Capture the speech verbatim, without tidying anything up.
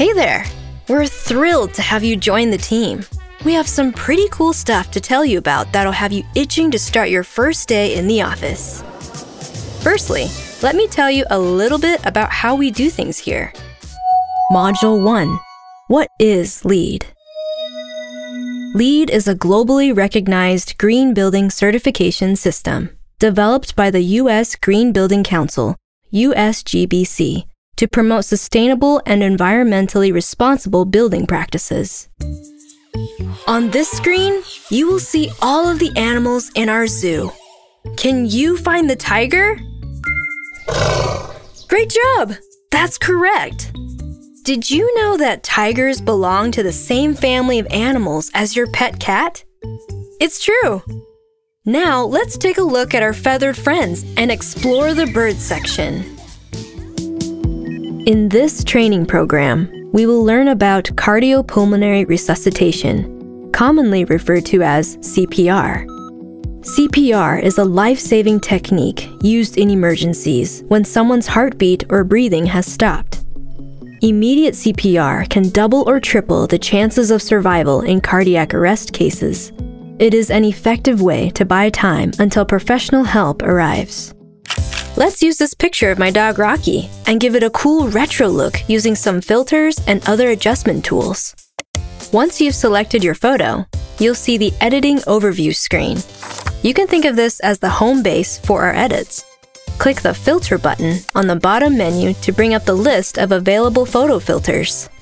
Hey there! We're thrilled to have you join the team. We have some pretty cool stuff to tell you about that'll have you itching to start your first day in the office. Firstly, let me tell you a little bit about how we do things here. Module one. What is LEED? LEED is a globally recognized green building certification system developed by the U S Green Building Council, U S G B C, to promote sustainable and environmentally responsible building practices. On this screen, you will see all of the animals in our zoo. Can you find the tiger? Great job! That's correct! Did you know that tigers belong to the same family of animals as your pet cat? It's true! Now, let's take a look at our feathered friends and explore the bird section. In this training program, we will learn about cardiopulmonary resuscitation, commonly referred to as C P R. C P R is a life-saving technique used in emergencies when someone's heartbeat or breathing has stopped. Immediate C P R can double or triple the chances of survival in cardiac arrest cases. It is an effective way to buy time until professional help arrives. Let's use this picture of my dog Rocky and give it a cool retro look using some filters and other adjustment tools. Once you've selected your photo, you'll see the editing overview screen. You can think of this as the home base for our edits. Click the filter button on the bottom menu to bring up the list of available photo filters.